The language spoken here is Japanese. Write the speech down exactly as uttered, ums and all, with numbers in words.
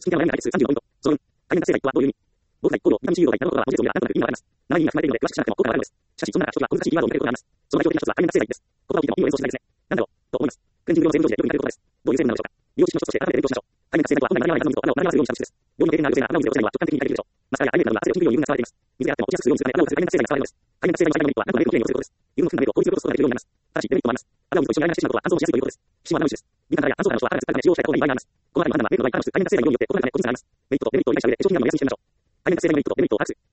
式的な悩みが解決するさんじゅうごポイント。その分、大変な性が一個はどういう意味？僕が一行動、ビタミン C を書いたことは文字列を見ればなんとなく意味がわかります。長い意味が含まれているので詳しくしなくても効果があるのです。しかし、その中から一つは難しいキーワードを見つけることがあります。その代表的な一つは大変な性が一です。言葉を聞いてもいいを連想しないですね。なんだろうと思います。クレンジング用の成分表示でよく見られる言葉です。どういう成分なのでしょうか？利用知識の一つとして改めて勉強しましょう。大変な性とは本来の悩みや悩みと穴を並べ合わせるようにした物質です。病院の経験がある女性が穴を見せることには直感的に理解できるでしょう。マスカラやアイメイクなどが汗を染みるように有分が使われています。水であっても落ちやすくするようにするため穴をする大変な性剤が使われるのです。大変な性剤の最大のメリットはなんとなくメイクをきれいに寄せることです。油分を含んだメイクを効率よく落とすことができるようになります。ただし、デメリットもあります。穴を水と一緒にアイライナーしてしまうことは乾燥しやすいということです。皮脂も穴虫です。敏感肌や乾燥肌の人は肌がつっかるため使用したい方がいい場合があります。この中にも穴はメイクの場合、大変な性剤の量によって異なるため個人差があります。メリットとデメリットを理解した上で一つになるのを優先してみましょう。大変な性剤のメリットとデメリットを把握する。